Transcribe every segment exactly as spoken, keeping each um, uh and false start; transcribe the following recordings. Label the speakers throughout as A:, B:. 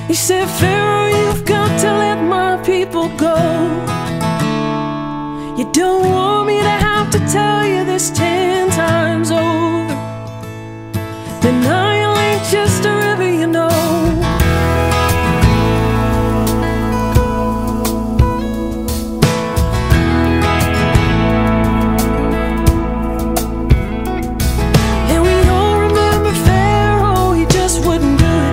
A: He said, Pharaoh, you've got to let my people go. You don't want me to have to tell you this ten times over. The Nile ain't just a river, you know. And we all remember Pharaoh, he just wouldn't do it.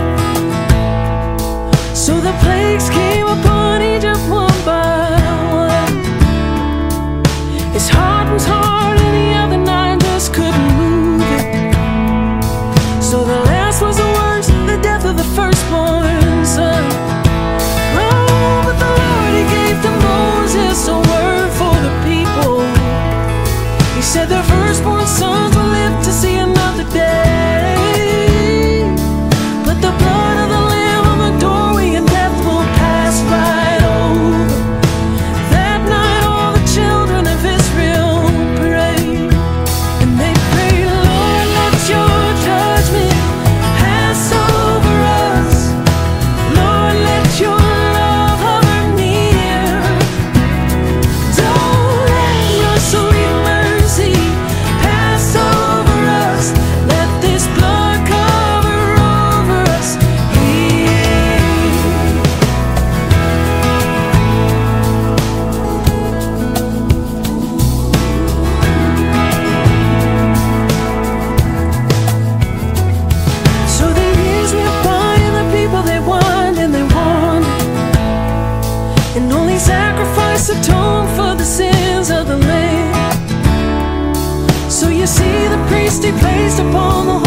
A: So the plagues came upon Egypt one by one. His heart was hard and the other nine just couldn't move it. So the last was the worst, the death of the firstborn son. Oh, but the Lord, he gave to Moses a word for the people. He said their firstborn sons will live to see another day. Put the blood of the Lamb on the doorway and death will pass right over. That night all the children of Israel prayed, and they prayed, Lord, let your judgment pass over us. Lord, let your love hover near. Don't let your sweet mercy pass over us. Let this blood cover over us here. So the years went by and the people they wandered and they wandered, and only sacrifice atoned for the sins of the land. So you see the priest he placed upon the